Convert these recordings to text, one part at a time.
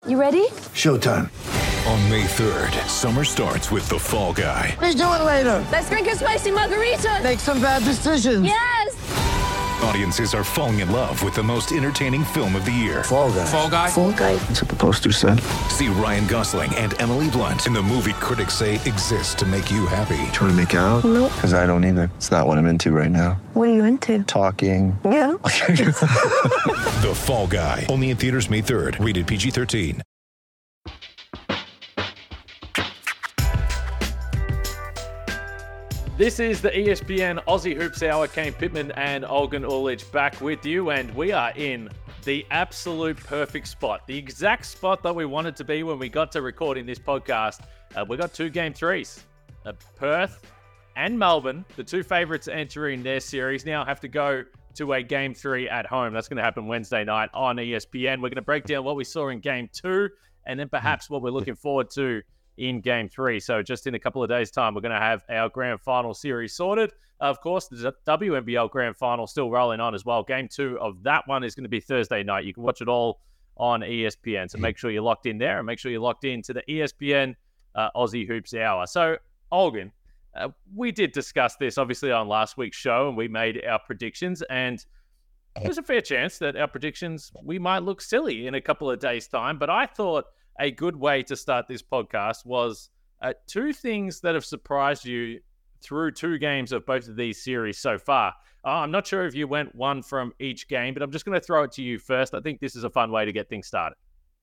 You ready? Showtime. On May 3rd, summer starts with The Fall Guy. Let's do it later. Let's drink a spicy margarita. Make some bad decisions. Yes! Audiences are falling in love with the most entertaining film of the year. Fall Guy. Fall Guy? Fall guy. That's what the poster said. See Ryan Gosling and Emily Blunt in the movie critics say exists to make you happy. Trying to make it out? Nope. Because I don't either. It's not what I'm into right now. What are you into? Talking. Yeah. The Fall Guy. Only in theaters May 3rd. Rated PG-13. This is the ESPN Aussie Hoops Hour. Kane Pittman and Olgun Uluc back with you, and we are in the absolute perfect spot, the exact spot that we wanted to be when we got to recording this podcast. We got two game threes. Perth and Melbourne, the two favourites entering their series, now have to go to a game three at home. That's going to happen Wednesday night on ESPN. We're going to break down what we saw in game two and then perhaps what we're looking forward to in game three. So just in a couple of days' time, we're going to have our grand final series sorted. Of course, the WNBL grand final still rolling on as well. Game two of that one is going to be Thursday night. You can watch it all on ESPN. So make sure you're locked in there and make sure you're locked into the ESPN Aussie Hoops Hour. So, Olgun, we did discuss this obviously on last week's show and we made our predictions, and there's a fair chance that our predictions, we might look silly in a couple of days' time. But I thought a good way to start this podcast was two things that have surprised you through two games of both of these series so far. I'm not sure if you went one from each game, but I'm just going to throw it to you first. I think this is a fun way to get things started.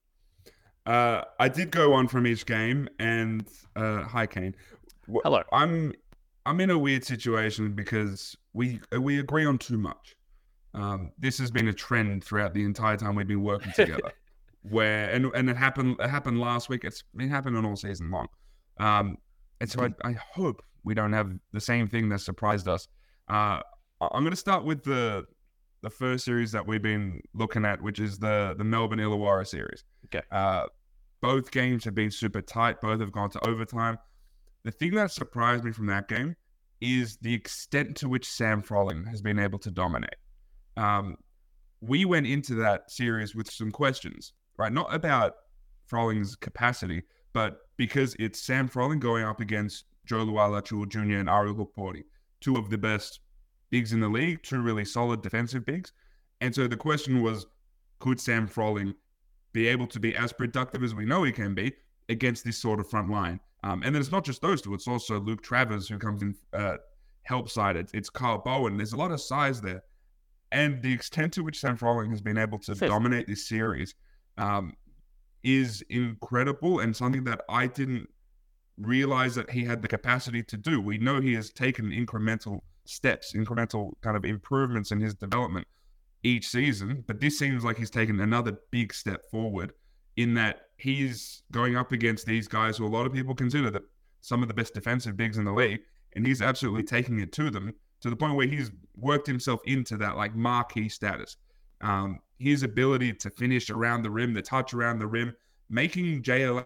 I did go one from each game, and hi, Kane. Hello. I'm in a weird situation because we agree on too much. This has been a trend throughout the entire time we've been working together. Where and it happened last week. It's been happening all season long, and so I hope we don't have the same thing that surprised us. I'm going to start with the first series that we've been looking at, which is the Melbourne Illawarra series. Okay. Both games have been super tight. Both have gone to overtime. The thing that surprised me from that game is the extent to which Sam Froling has been able to dominate. We went into that series with some questions. Right, not about Froling's capacity, but because it's Sam Froling going up against Joe Luala-Chua Jr. and Ari Hukporti, two of the best bigs in the league, two really solid defensive bigs. And so the question was, could Sam Froling be able to be as productive as we know he can be against this sort of front line? And then it's not just those two, it's also Luke Travers who comes in help side. It's Kyle Bowen. There's a lot of size there. And the extent to which Sam Froling has been able to dominate this series is incredible, and something that I didn't realize that he had the capacity to do. We know he has taken incremental steps, incremental kind of improvements in his development each season, but this seems like he's taken another big step forward in that he's going up against these guys who a lot of people consider that some of the best defensive bigs in the league, and he's absolutely taking it to them to the point where he's worked himself into that like marquee status. His ability to finish around the rim, the touch around the rim, making JLA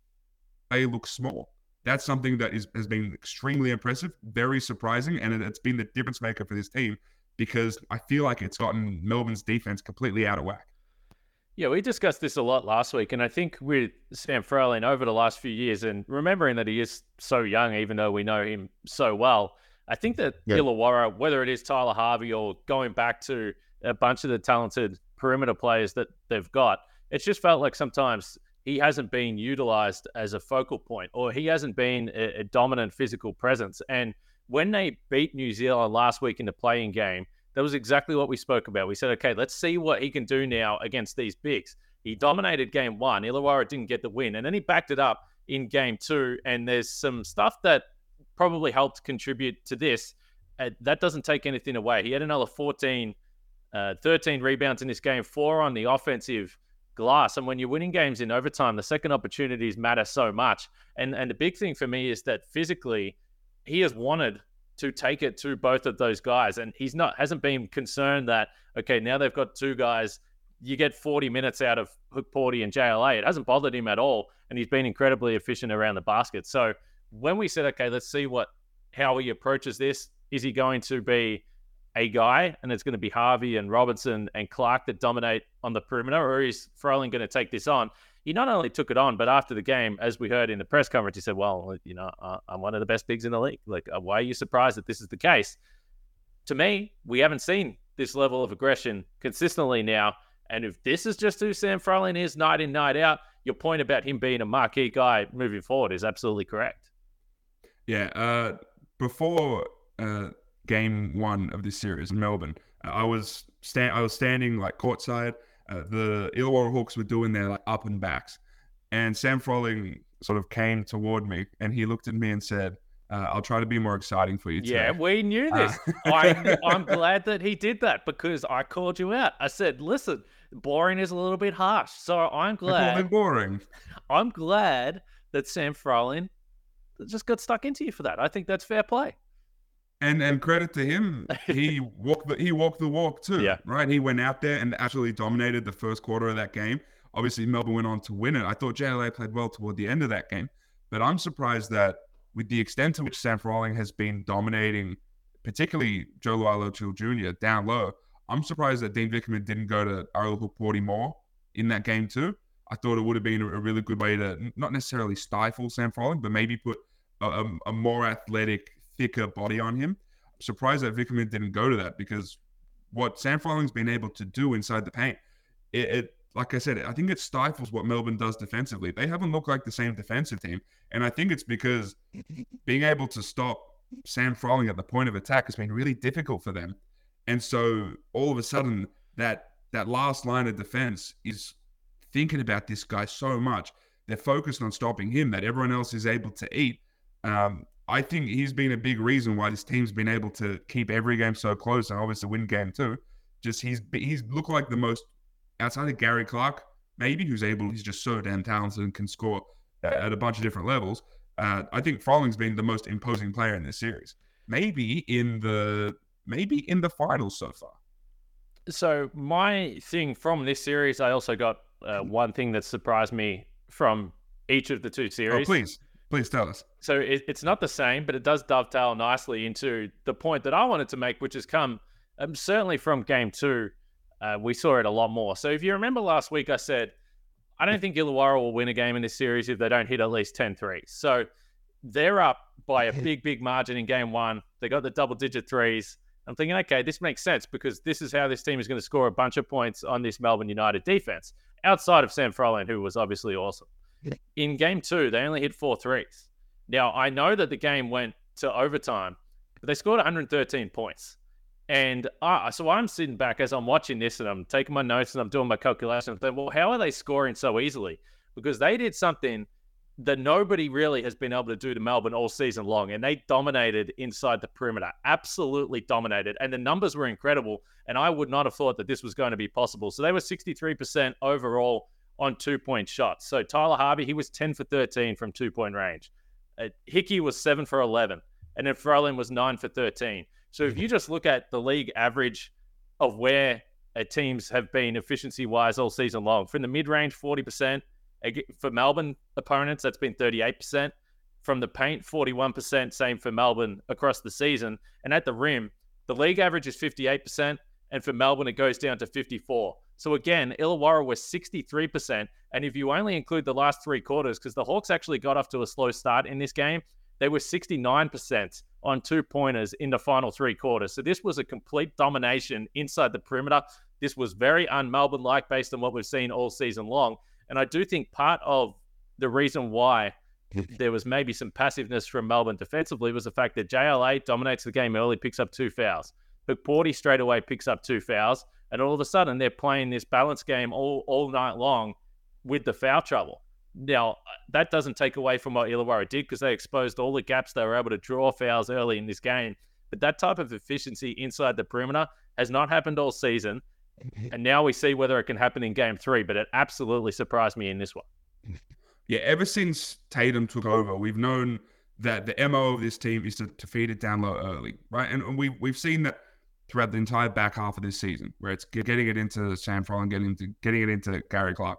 look small. That's something that has been extremely impressive, very surprising, and it's been the difference maker for this team because I feel like it's gotten Melbourne's defense completely out of whack. Yeah, we discussed this a lot last week, and I think with Sam Froling over the last few years, and remembering that he is so young, even though we know him so well, I think that Illawarra, whether it is Tyler Harvey or going back to a bunch of the talented perimeter players that they've got, it's just felt like sometimes he hasn't been utilized as a focal point, or he hasn't been a dominant physical presence. And when they beat New Zealand last week in the play-in game, that was exactly what we spoke about. We said, okay, let's see what he can do now against these bigs. He dominated game one. Illawarra didn't get the win, and then he backed it up in game two. And there's some stuff that probably helped contribute to this. That doesn't take anything away. He had another 13 rebounds in this game, 4 on the offensive glass. And when you're winning games in overtime, the second opportunities matter so much. And the big thing for me is that physically, he has wanted to take it to both of those guys. And hasn't been concerned that, okay, now they've got two guys, you get 40 minutes out of Hukporti and JLA. It hasn't bothered him at all. And he's been incredibly efficient around the basket. So when we said, okay, let's see how he approaches this, is he going to be a guy and it's going to be Harvey and Robinson and Clark that dominate on the perimeter, or is Froling going to take this on? he not only took it on, but after the game, as we heard in the press conference, he said, well, I'm one of the best bigs in the league. Like, why are you surprised that this is the case? To me, we haven't seen this level of aggression consistently now. And if this is just who Sam Froling is night in, night out, your point about him being a marquee guy moving forward is absolutely correct. Yeah. Before game 1 of this series in Melbourne, I was standing like courtside. The Illawarra Hawks were doing their like up and backs, and Sam Froling sort of came toward me and he looked at me and said, I'll try to be more exciting for you today. Yeah, we knew this. I'm glad that he did that because I called you out. I said, listen, boring is a little bit harsh. So I'm glad. Boring. I'm glad that Sam Froling just got stuck into you for that. I think that's fair play. And credit to him, he walked the walk too. Yeah. Right? He went out there and actually dominated the first quarter of that game. Obviously, Melbourne went on to win it. I thought JLA played well toward the end of that game. But I'm surprised that with the extent to which Sam Froling has been dominating, particularly Joe Lualo Jr. down low, I'm surprised that Dean Vickerman didn't go to Ariel Hukporti more in that game too. I thought it would have been a really good way to not necessarily stifle Sam Froling, but maybe put a more athletic, thicker body on him. I'm surprised that Vickerman didn't go to that because what Sam Froling's been able to do inside the paint, it like I said, I think it stifles what Melbourne does defensively. They haven't looked like the same defensive team. And I think it's because being able to stop Sam Froling at the point of attack has been really difficult for them. And so all of a sudden, that last line of defense is thinking about this guy so much. They're focused on stopping him that everyone else is able to eat. I think he's been a big reason why this team's been able to keep every game so close and obviously win game 2. Just he's looked like the most, outside of Gary Clark, maybe, he's just so damn talented and can score at a bunch of different levels. I think Froling's been the most imposing player in this series. Maybe in the finals so far. So my thing from this series, I also got one thing that surprised me from each of the 2 series. Oh, please tell us. So it's not the same, but it does dovetail nicely into the point that I wanted to make, which has come certainly from game 2. We saw it a lot more. So if you remember last week, I said, I don't think Illawarra will win a game in this series if they don't hit at least 10 threes. So they're up by a big margin in game 1. They got the double-digit threes. I'm thinking, okay, this makes sense because this is how this team is going to score a bunch of points on this Melbourne United defense, outside of Sam Froling, who was obviously awesome. In game 2, they only hit 4 threes. Now, I know that the game went to overtime, but they scored 113 points. And so I'm sitting back as I'm watching this and I'm taking my notes and I'm doing my calculations. I'm thinking, well, how are they scoring so easily? Because they did something that nobody really has been able to do to Melbourne all season long. And they dominated inside the perimeter, absolutely dominated. And the numbers were incredible. And I would not have thought that this was going to be possible. So they were 63% overall on 2-point shots. So Tyler Harvey, he was 10 for 13 from 2-point range. Hickey was 7 for 11. And then Froling was 9 for 13. So if you just look at the league average of where teams have been efficiency-wise all season long, from the mid-range, 40%. For Melbourne opponents, that's been 38%. From the paint, 41%, same for Melbourne across the season. And at the rim, the league average is 58%, and for Melbourne, it goes down to 54%. So again, Illawarra was 63%, and if you only include the last 3 quarters, because the Hawks actually got off to a slow start in this game, they were 69% on 2-pointers in the final 3 quarters. So this was a complete domination inside the perimeter. This was very un-Melbourne-like based on what we've seen all season long. And I do think part of the reason why there was maybe some passiveness from Melbourne defensively was the fact that JLA dominates the game early, picks up 2 fouls. Hukporti straight away picks up 2 fouls. And all of a sudden, they're playing this balanced game all night long with the foul trouble. Now, that doesn't take away from what Illawarra did because they exposed all the gaps. They were able to draw fouls early in this game. But that type of efficiency inside the perimeter has not happened all season. And now we see whether it can happen in game 3. But it absolutely surprised me in this one. Yeah, ever since Tatum took over, we've known that the MO of this team is to feed it down low early, right? And we've seen that throughout the entire back half of this season, where it's getting it into Sam Froling, getting it into Gary Clark.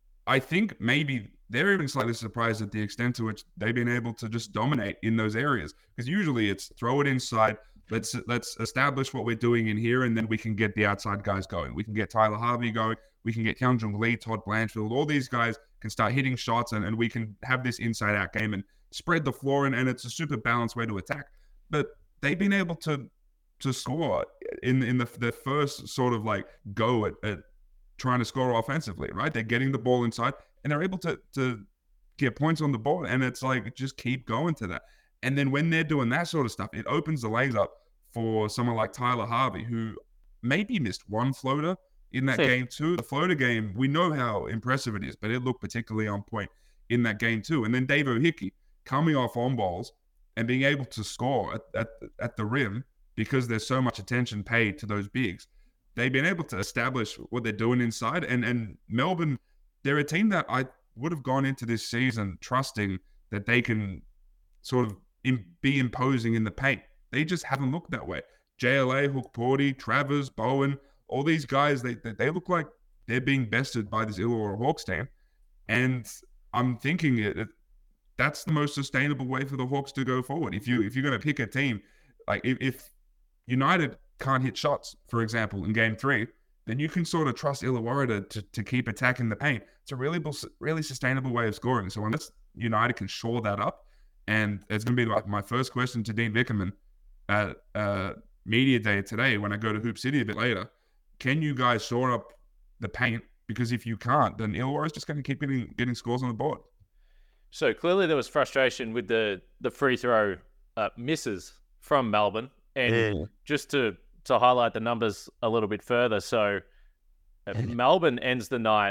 I think maybe they're even slightly surprised at the extent to which they've been able to just dominate in those areas. Because usually it's throw it inside, Let's establish what we're doing in here, and then we can get the outside guys going. We can get Tyler Harvey going. We can get Hyunjung Lee, Todd Blanchfield. All these guys can start hitting shots, and we can have this inside-out game and spread the floor, and it's a super balanced way to attack. But they've been able to score in the first sort of like go at trying to score offensively, right? They're getting the ball inside, and they're able to get points on the board, and it's like just keep going to that. And then when they're doing that sort of stuff, it opens the lanes up for someone like Tyler Harvey, who maybe missed one floater in that game too. The floater game, we know how impressive it is, but it looked particularly on point in that game too. And then Dave O'Hickey coming off on balls and being able to score at the rim because there's so much attention paid to those bigs. They've been able to establish what they're doing inside. And Melbourne, they're a team that I would have gone into this season trusting that they can sort of be imposing in the paint. They just haven't looked that way. JLA, Hook Porty, Travers, Bowen, all these guys, they look like they're being bested by this Illawarra Hawks team. And I'm thinking that's the most sustainable way for the Hawks to go forward. If you're going to pick a team, like if United can't hit shots, for example, in Game 3, then you can sort of trust Illawarra to keep attacking the paint. It's a really sustainable way of scoring. So unless United can shore that up, and it's going to be like my first question to Dean Vickerman at Media Day today when I go to Hoop City a bit later. Can you guys shore up the paint? Because if you can't, then Illawarra is just going to keep getting scores on the board. So clearly there was frustration with the free throw misses from Melbourne. And just to highlight the numbers a little bit further, so Melbourne ends the night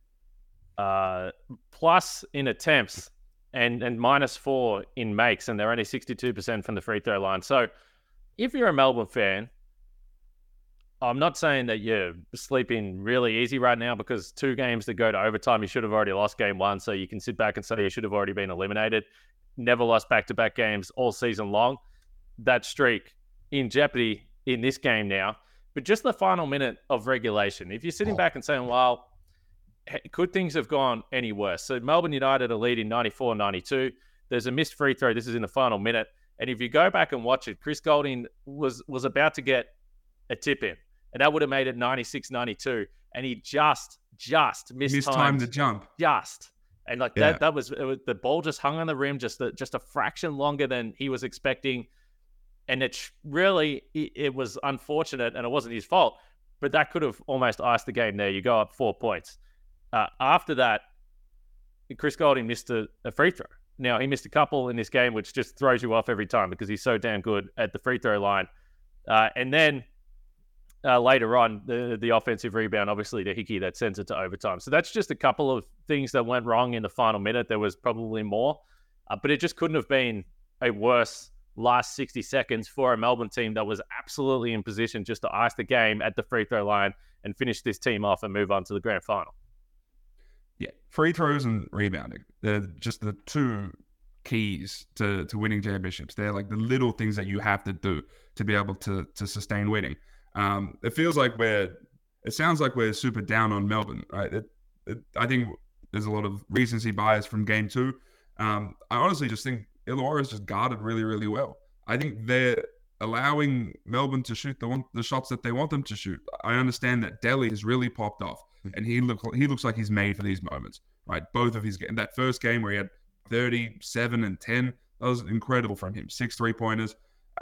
plus in attempts and -4 in makes, and they're only 62% from the free throw line. So if you're a Melbourne fan, I'm not saying that you're sleeping really easy right now, because 2 games that go to overtime, you should have already lost game 1, so you can sit back and say you should have already been eliminated. Never lost back-to-back games all season long. That streak in jeopardy in this game now. But just the final minute of regulation, if you're sitting back and saying, well, could things have gone any worse? So Melbourne United are leading 94-92. There's a missed free throw. This is in the final minute. And if you go back and watch it, Chris Goulding was about to get a tip in, and that would have made it 96-92. And he just mistimed the jump. And like that was the ball just hung on the rim just a fraction longer than he was expecting. And it was unfortunate, and it wasn't his fault, but that could have almost iced the game there. You go up 4 points. After that, Chris Goulding missed a free throw. Now, he missed a couple in this game, which just throws you off every time because he's so damn good at the free throw line. And then later on, the offensive rebound, obviously, to Hickey that sends it to overtime. So that's just a couple of things that went wrong in the final minute. There was probably more, but it just couldn't have been a worse last 60 seconds for a Melbourne team that was absolutely in position just to ice the game at the free throw line and finish this team off and move on to the grand final. Yeah, free throws and rebounding. They're just the 2 keys to winning championships. They're like the little things that you have to do to be able to sustain winning. It sounds like we're super down on Melbourne, right? I think there's a lot of recency bias from game 2. I honestly just think Illawarra is just guarded really, really well. I think they're allowing Melbourne to shoot the shots that they want them to shoot. I understand that Delhi has really popped off, and he looks like he's made for these moments, right? Both of his games. That first game where he had 37 and 10, that was incredible from him. 6 3-pointers.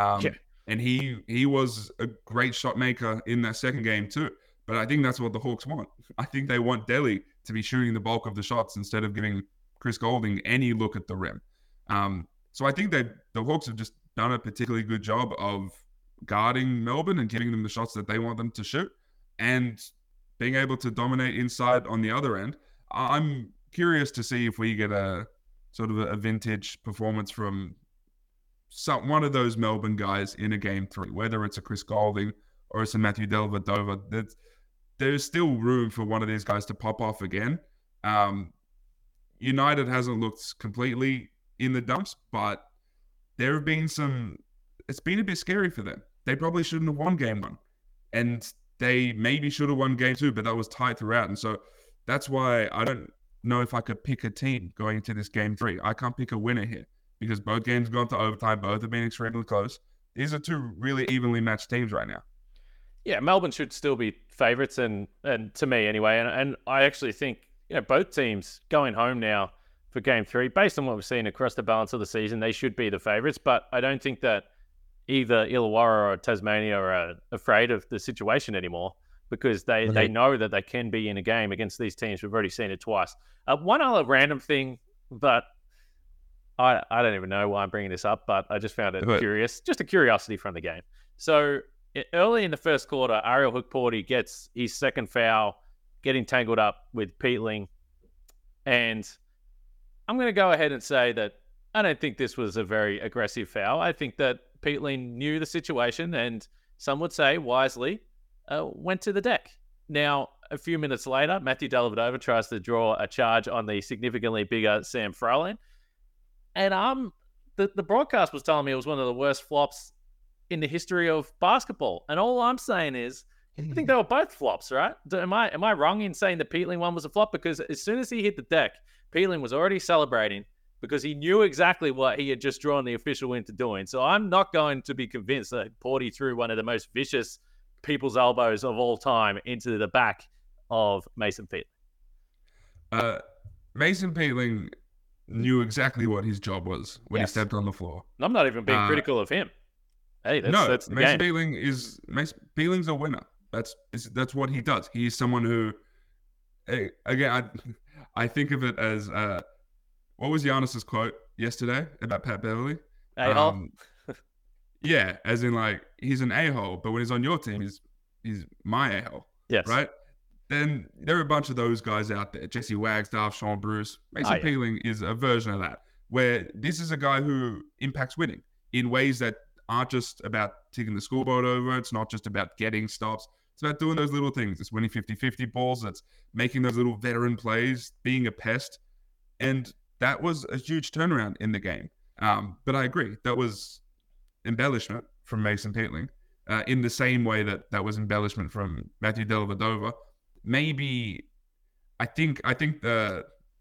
And he was a great shot maker in that second game too. But I think that's what the Hawks want. I think they want Delhi to be shooting the bulk of the shots instead of giving Chris Goulding any look at the rim. So I think the Hawks have just done a particularly good job of guarding Melbourne and giving them the shots that they want them to shoot and being able to dominate inside on the other end. I'm curious to see if we get a sort of a vintage performance from one of those Melbourne guys in a game 3, whether it's a Chris Goulding or it's a Matthew Dellavedova. There's still room for one of these guys to pop off again. United hasn't looked completely in the dumps, but there have been it's been a bit scary for them. They probably shouldn't have won game 1, and they maybe should have won game 2, but that was tight throughout. And so that's why I don't know if I could pick a team going into this game 3. I can't pick a winner here because both games have gone to overtime. Both have been extremely close. these are two really evenly matched teams right now. Yeah, Melbourne should still be favourites, and to me anyway. And I actually think both teams going home now for Game 3, based on what we've seen across the balance of the season, they should be the favourites. But I don't think that either Illawarra or Tasmania are afraid of the situation anymore, because they know that they can be in a game against these teams. We've already seen it twice. One other random thing that I don't even know why I'm bringing this up, but I just found it curious. Just a curiosity from the game. So early in the first quarter, Ariel Hukporti gets his second foul, getting tangled up with Peatling. And I'm going to go ahead and say that I don't think this was a very aggressive foul. I think that Peatling knew the situation and, some would say wisely, went to the deck. Now, a few minutes later, Matthew Dellavedova tries to draw a charge on the significantly bigger Sam Froling. And the broadcast was telling me it was one of the worst flops in the history of basketball. And all I'm saying is, I think they were both flops, right? Am I wrong in saying the Peatling one was a flop? Because as soon as he hit the deck, Peatling was already celebrating because he knew exactly what he had just drawn the official into doing. So I'm not going to be convinced that Porty threw one of the most vicious people's elbows of all time into the back of Mason Peatling. Mason Peatling knew exactly what his job was when he stepped on the floor. I'm not even being critical of him. Hey, that's Mason Peatling's a winner. That's what he does. He is someone who, again, I think of it as what was Giannis's quote yesterday about Pat Beverly? A-hole. Yeah, as in like he's an a-hole, but when he's on your team, he's my a-hole. Yes. Right? Then there are a bunch of those guys out there. Jesse Wagstaff, Sean Bruce. Mason Peatling is a version of that, where this is a guy who impacts winning in ways that aren't just about ticking the scoreboard over. It's not just about getting stops. It's about doing those little things. It's winning 50-50 balls. It's making those little veteran plays, being a pest. And that was a huge turnaround in the game. But I agree. That was embellishment from Mason Peatling in the same way that was embellishment from Matthew Dellavedova. Maybe I think the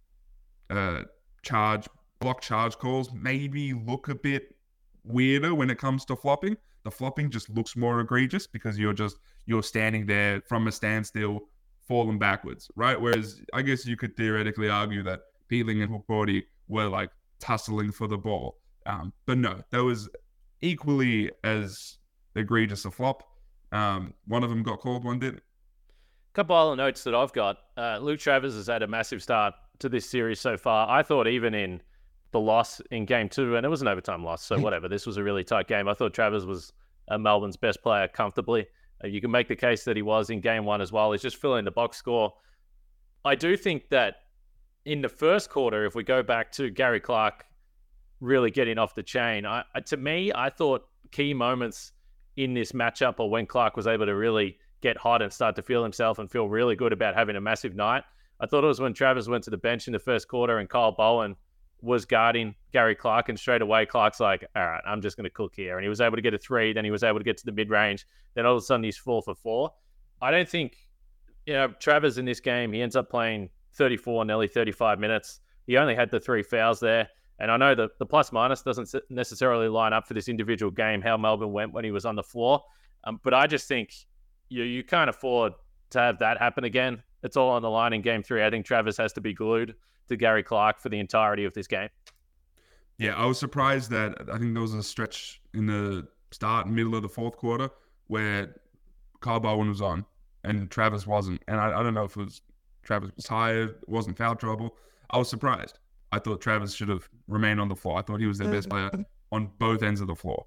block charge calls maybe look a bit weirder when it comes to flopping. The flopping just looks more egregious because you're standing there from a standstill, falling backwards, right? Whereas I guess you could theoretically argue that Peatling and Hukporti were like tussling for the ball. But no, that was equally as egregious a flop. One of them got called, one didn't. Couple other notes that I've got. Luke Travers has had a massive start to this series so far. I thought even in the loss in Game 2, and it was an overtime loss, so whatever. This was a really tight game. I thought Travers was Melbourne's best player comfortably. You can make the case that he was in Game 1 as well. He's just filling the box score. I do think that in the first quarter, if we go back to Gary Clark really getting off the chain, to me, I thought key moments in this matchup or when Clark was able to really get hot and start to feel himself and feel really good about having a massive night. I thought it was when Travers went to the bench in the first quarter and Kyle Bowen was guarding Gary Clark, and straight away Clark's like, all right, I'm just going to cook here. And he was able to get a 3, then he was able to get to the mid-range. Then all of a sudden he's 4 for 4. I don't think, Travers in this game, he ends up playing 34, nearly 35 minutes. He only had the 3 fouls there. And I know that the plus-minus doesn't necessarily line up for this individual game, how Melbourne went when he was on the floor. But I just think you can't afford to have that happen again. It's all on the line in Game 3. I think Travers has to be glued to Gary Clark for the entirety of this game. Yeah, I was surprised that I think there was a stretch in the start and middle of the fourth quarter where Kyle Bowen was on and Travers wasn't. And I don't know if it was Travers was tired, wasn't foul trouble. I was surprised. I thought Travers should have remained on the floor. I thought he was their best player on both ends of the floor.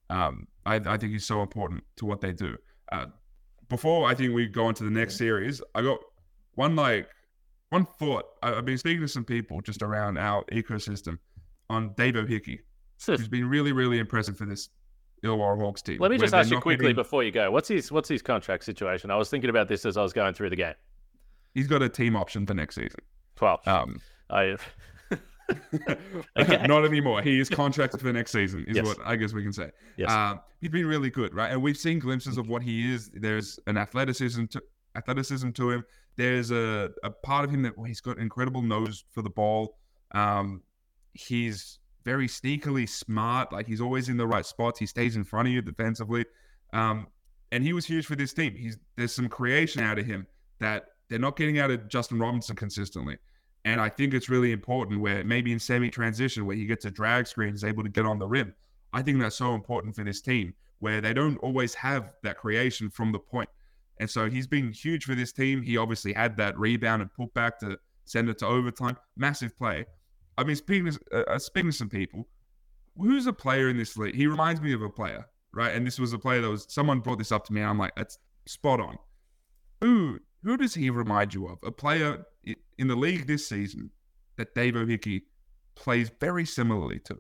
I think he's so important to what they do. Before I think we go on to the next series, I got one thought. I've been speaking to some people just around our ecosystem on Dave O'Hickey, who's been really, really impressive for this Illawarra Hawks team. Let me just ask you quickly before you go. What's his contract situation? I was thinking about this as I was going through the game. He's got a team option for next season. 12. Okay. Not anymore. He is contracted for the next season, is what I guess we can say. Yes. He's been really good, right? And we've seen glimpses of what he is. There's an athleticism to him. There's a part of him that he's got incredible nose for the ball. He's very sneakily smart. Like, he's always in the right spots. He stays in front of you defensively. And he was huge for this team. There's some creation out of him that they're not getting out of Justin Robinson consistently. And I think it's really important where maybe in semi-transition where he gets a drag screen, is able to get on the rim. I think that's so important for this team where they don't always have that creation from the point. And so he's been huge for this team. He obviously had that rebound and putback to send it to overtime. Massive play. I mean, speaking to some people, who's a player in this league? He reminds me of a player, right? And this was a player someone brought this up to me, and I'm like, that's spot on. Who does he remind you of? A player in the league this season that Dave O'Hickey plays very similarly to?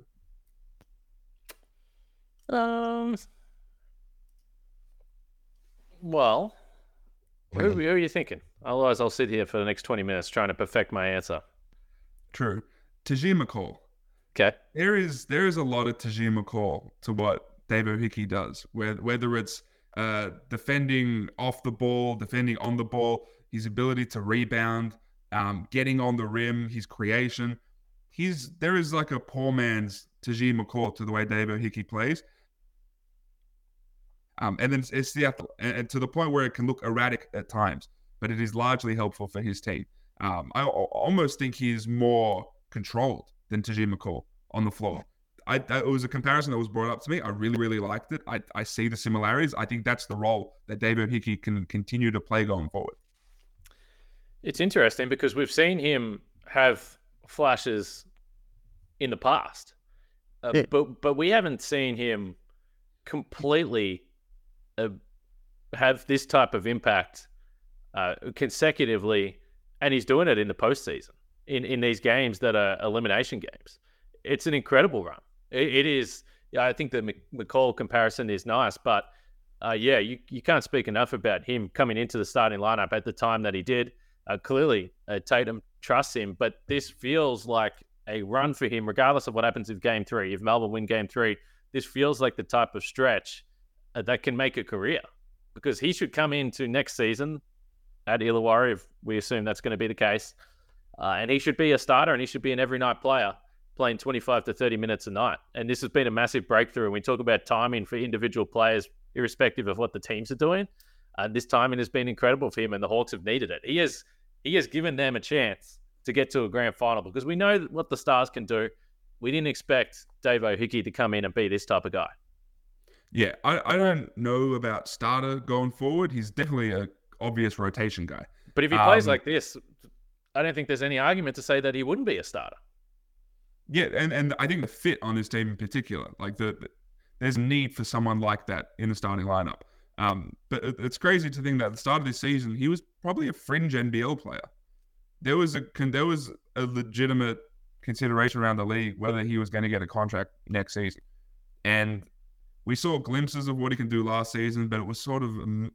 Well, who are you thinking? Otherwise, I'll sit here for the next 20 minutes trying to perfect my answer. True. Tajir McCall. Okay. There is a lot of Tajir McCall to what Dave O'Hickey does, whether it's defending off the ball, defending on the ball, his ability to rebound, getting on the rim, his creation. There is like a poor man's Tajir McCall to the way Dave O'Hickey plays. And then it's and to the point where it can look erratic at times, but it is largely helpful for his team. I almost think he's more controlled than Tajir McCall on the floor. It was a comparison that was brought up to me. I really, really liked it. I see the similarities. I think that's the role that Dave O'Hickey can continue to play going forward. It's interesting because we've seen him have flashes in the past, but we haven't seen him completely have this type of impact consecutively, and he's doing it in the postseason in these games that are elimination games. It's an incredible run. It is. I think the McCall comparison is nice, but you can't speak enough about him coming into the starting lineup at the time that he did. Clearly, Tatum trusts him, but this feels like a run for him, regardless of what happens in Game 3. If Melbourne win Game 3, this feels like the type of stretch that can make a career, because he should come into next season at Illawarra, if we assume that's going to be the case, and he should be a starter, and he should be an every night player, playing 25 to 30 minutes a night. And this has been a massive breakthrough. We talk about timing for individual players, irrespective of what the teams are doing. This timing has been incredible for him, and the Hawks have needed it. He has given them a chance to get to a grand final, because we know what the Stars can do. We didn't expect Dave O'Hickey to come in and be this type of guy. Yeah, I don't know about starter going forward. He's definitely an obvious rotation guy. But if he plays like this, I don't think there's any argument to say that he wouldn't be a starter. Yeah, and I think the fit on this team in particular, like there's a need for someone like that in the starting lineup. But it's crazy to think that at the start of this season, he was probably a fringe NBL player. There was a legitimate consideration around the league whether he was going to get a contract next season, and we saw glimpses of what he can do last season, but it was sort of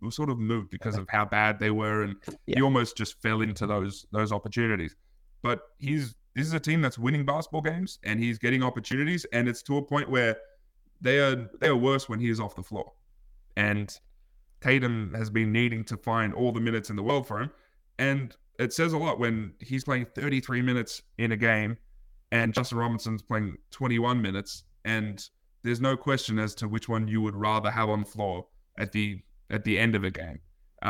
moot because of how bad they were, and he almost just fell into those opportunities. But this is a team that's winning basketball games, and he's getting opportunities, and it's to a point where they are worse when he is off the floor. And Tatum has been needing to find all the minutes in the world for him, and it says a lot when he's playing 33 minutes in a game, and Justin Robinson's playing 21 minutes, and there's no question as to which one you would rather have on the floor at the end of a game.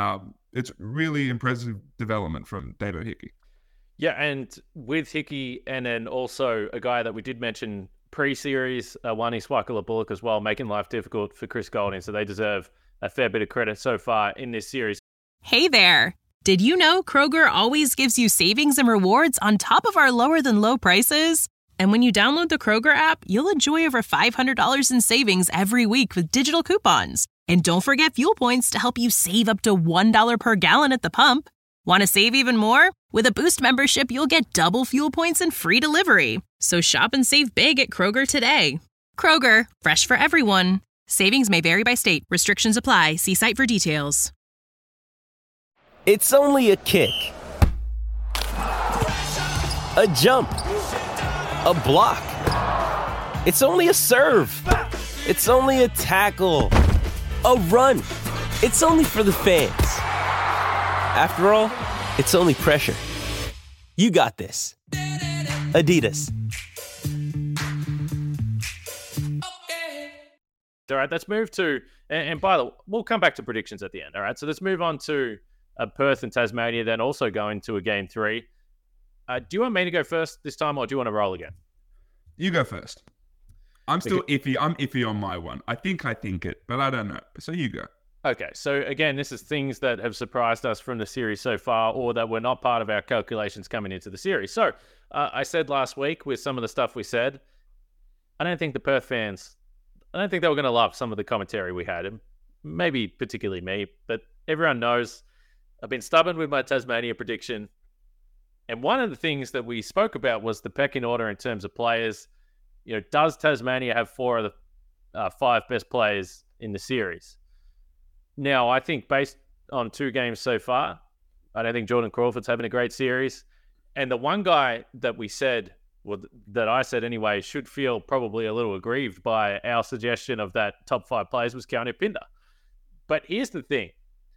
It's really impressive development from Dave O'Hickey. Yeah, and with Hickey, and then also a guy that we did mention pre-series, Wani Swakala-Bullock as well, making life difficult for Chris Golding, so they deserve a fair bit of credit so far in this series. Hey there! Did you know Kroger always gives you savings and rewards on top of our lower-than-low prices? And when you download the Kroger app, you'll enjoy over $500 in savings every week with digital coupons. And don't forget fuel points to help you save up to $1 per gallon at the pump. Want to save even more? With a Boost membership, you'll get double fuel points and free delivery. So shop and save big at Kroger today. Kroger, fresh for everyone. Savings may vary by state. Restrictions apply. See site for details. It's only a kick, a jump, a block. It's only a serve. It's only a tackle, a run. It's only for the fans. After all, it's only pressure. You got this. Adidas. All right, let's move to, and by the way, we'll come back to predictions at the end. All right, so let's move on to Perth and Tasmania, then also going to a game 3. Do you want me to go first this time, or do you want to roll again? You go first. I'm still iffy. I'm iffy on my one. I think it, but I don't know. So you go. Okay, so again, this is things that have surprised us from the series so far, or that were not part of our calculations coming into the series. So I said last week with some of the stuff we said, I don't think the Perth fans, I don't think they were going to love some of the commentary we had, maybe particularly me, but everyone knows I've been stubborn with my Tasmania prediction. And one of the things that we spoke about was the pecking order in terms of players. You know, does Tasmania have 4 of the 5 best players in the series? Now, I think based on 2 games so far, I don't think Jordan Crawford's having a great series. And the one guy that we said, well, that I said anyway, should feel probably a little aggrieved by our suggestion of that top 5 players was Keanu Pinder. But here's the thing.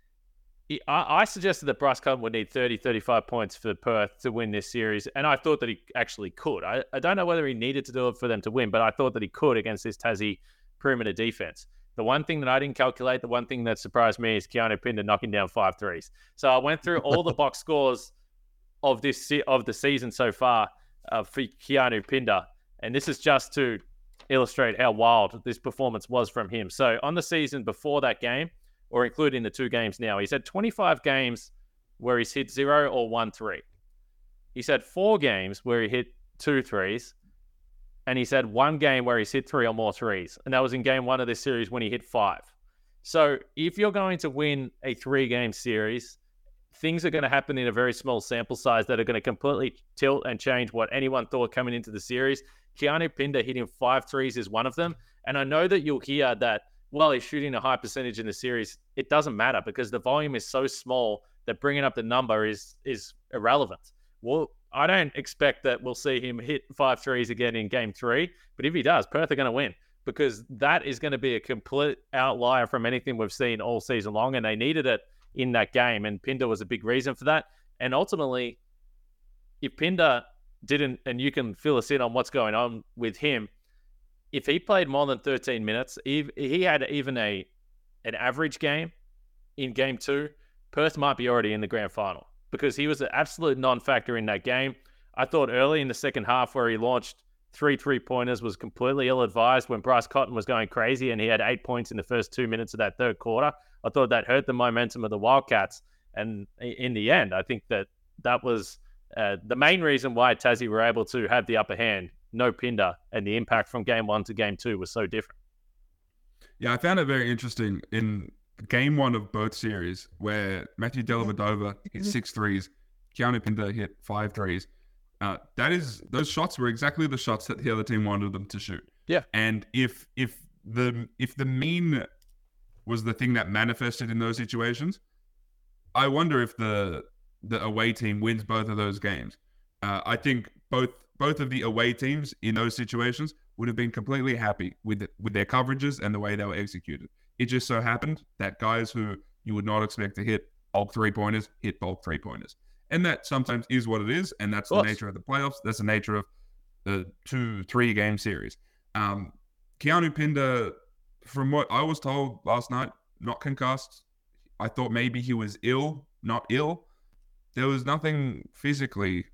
I suggested that Bryce Cotton would need 30, 35 points for Perth to win this series, and I thought that he actually could. I don't know whether he needed to do it for them to win, but I thought that he could against this Tassie perimeter defense. The one thing that I didn't calculate, the one thing that surprised me is Keanu Pinder knocking down 5 threes. So I went through all the box scores of the season so far for Keanu Pinder, and this is just to illustrate how wild this performance was from him. So on the season before that game, or including the 2 games now, he's had 25 games where he's hit 0 or 1 3. He's had 4 games where he hit 2 threes, and he's had 1 game where he's hit 3 or more threes. And that was in game 1 of this series when he hit 5. So if you're going to win a 3-game series, things are going to happen in a very small sample size that are going to completely tilt and change what anyone thought coming into the series. Keanu Pinder hitting 5 threes is one of them. And I know that you'll hear that, well, he's shooting a high percentage in the series. It doesn't matter because the volume is so small that bringing up the number is irrelevant. Well, I don't expect that we'll see him hit 5 threes again in game 3, but if he does, Perth are going to win because that is going to be a complete outlier from anything we've seen all season long, and they needed it in that game, and Pinder was a big reason for that. And ultimately, if Pinder didn't, and you can fill us in on what's going on with him, if he played more than 13 minutes, if he had even an average game in game 2, Perth might be already in the grand final because he was an absolute non-factor in that game. I thought early in the second half where he launched 3 3-pointers was completely ill-advised when Bryce Cotton was going crazy and he had 8 points in the first 2 minutes of that third quarter. I thought that hurt the momentum of the Wildcats. And in the end, I think that was the main reason why Tassie were able to have the upper hand. No Pinder, and the impact from game 1 to game 2 was so different. Yeah, I found it very interesting in game 1 of both series where Matthew Dellavedova hit 6 threes, Keanu Pinder hit 5 threes. Those shots were exactly the shots that the other team wanted them to shoot. Yeah. And if the mean was the thing that manifested in those situations, I wonder if the away team wins both of those games. I think both of the away teams in those situations would have been completely happy with their coverages and the way they were executed. It just so happened that guys who you would not expect to hit bulk 3-pointers hit bulk 3-pointers. And that sometimes is what it is, and that's the nature of the playoffs. That's the nature of the 2-3 game series. Keanu Pinder, from what I was told last night, not concussed. I thought maybe he was ill, not ill. There was nothing physically